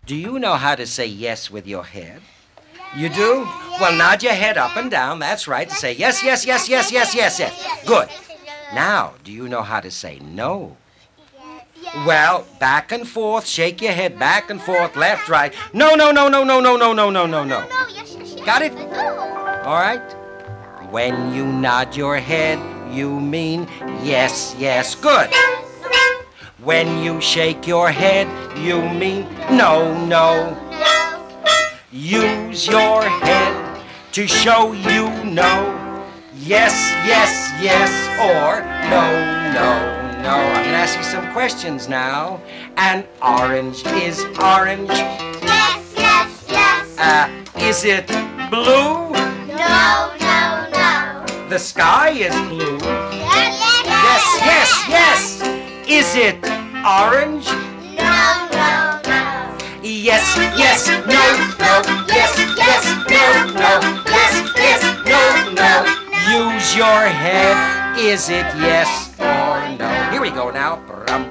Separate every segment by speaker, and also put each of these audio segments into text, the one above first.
Speaker 1: Do you know how to say yes with your head? You do? Well, nod your head up and down. That's right. And say yes, yes, yes, yes, yes, yes, yes. Good. Now, do you know how to say no? Well, back and forth. Shake your head back and forth, left, right. No, no, no, no, no, no, no, no, no, no, no. Got it? All right. When you nod your head, you mean yes, yes. Good. When you shake your head, you mean no, no. Use your head to show you no. Yes, yes, yes, or no, no, no. I'm going to ask you some questions now. An orange is orange.
Speaker 2: Yes, yes, yes.
Speaker 1: Is it blue?
Speaker 2: No, no, no.
Speaker 1: The sky is blue.
Speaker 2: Yes,
Speaker 1: Yes, yes, yes. Is it orange?
Speaker 2: No, no, no.
Speaker 1: Yes, yes, no, no. Yes, yes, no, no. Yes, yes, no, no. Use your head. Is it yes or no? Here we go now.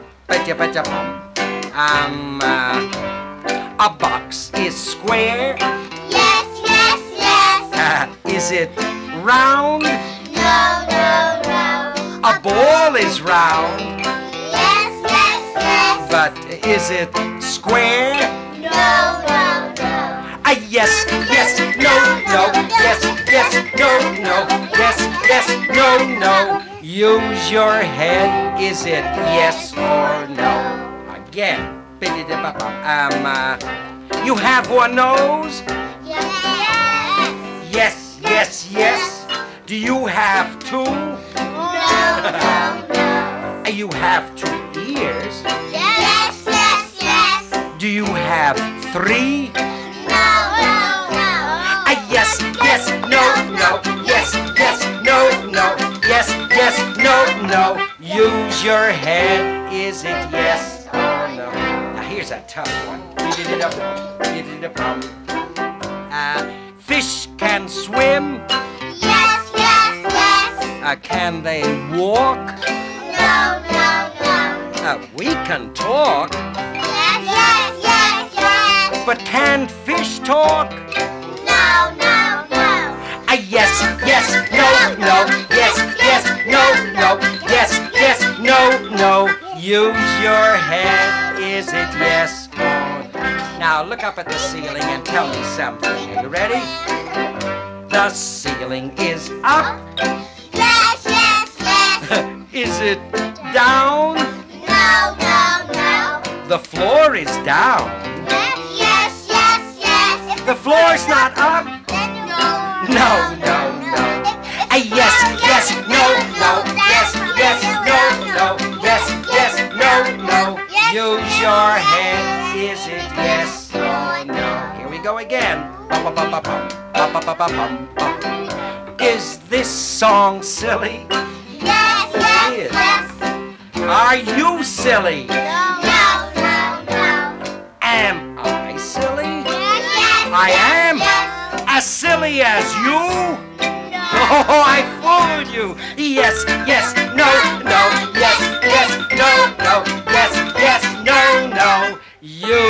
Speaker 1: A box is square.
Speaker 2: Yes, yes, yes.
Speaker 1: Is it round?
Speaker 2: No, no, no.
Speaker 1: A ball is round.
Speaker 2: Yes, yes, yes.
Speaker 1: But is it square?
Speaker 2: No, no, no.
Speaker 1: Yes, yes, no, no. Yes, yes, no, no. Yes, yes, no, no. Use your head. Is it yes or no? Again. You have one nose?
Speaker 2: Yes.
Speaker 1: Yes, yes, yes. Do you have two?
Speaker 2: No, no, no.
Speaker 1: You have two ears.
Speaker 2: Yes, yes, yes.
Speaker 1: Do you have three?
Speaker 2: No, no, no.
Speaker 1: Yes, yes, no, no. Yes, yes, no, no. Yes, yes, no, no. Use your head. Is it yes or no? Now here's a tough one. Fish can swim.
Speaker 2: Yes, yes, yes.
Speaker 1: Can they walk?
Speaker 2: No, no, no.
Speaker 1: We can talk.
Speaker 2: Yes, yes, yes, yes.
Speaker 1: But can fish talk?
Speaker 2: No, no, no.
Speaker 1: Yes, yes, no, no. Yes, yes, no, no. Yes, yes, no, no. Use your head. Is it yes or no? Now look up at the ceiling and tell me something. Are you ready? The ceiling is up.
Speaker 2: Yes, yes, yes.
Speaker 1: Is it down?
Speaker 2: No, no, no.
Speaker 1: The floor is down.
Speaker 2: Yes, yes, yes.
Speaker 1: The floor's not up.
Speaker 2: No,
Speaker 1: No, no, no. Yes, yes, no, no. Yes, yes, no, no. Yes, yes, no, no. Use your head. Is it yes or no? Here we go again. Is this song silly?
Speaker 2: Yes, yes,
Speaker 1: It is.
Speaker 2: yes.
Speaker 1: Are you silly?
Speaker 2: No, no, no, no.
Speaker 1: Am I silly?
Speaker 2: Yes,
Speaker 1: I am?
Speaker 2: yes.
Speaker 1: As silly as you?
Speaker 2: No.
Speaker 1: Oh, I fooled you. Yes, yes, no, no. Yes, yes, no, no. Yes, yes, no, no. You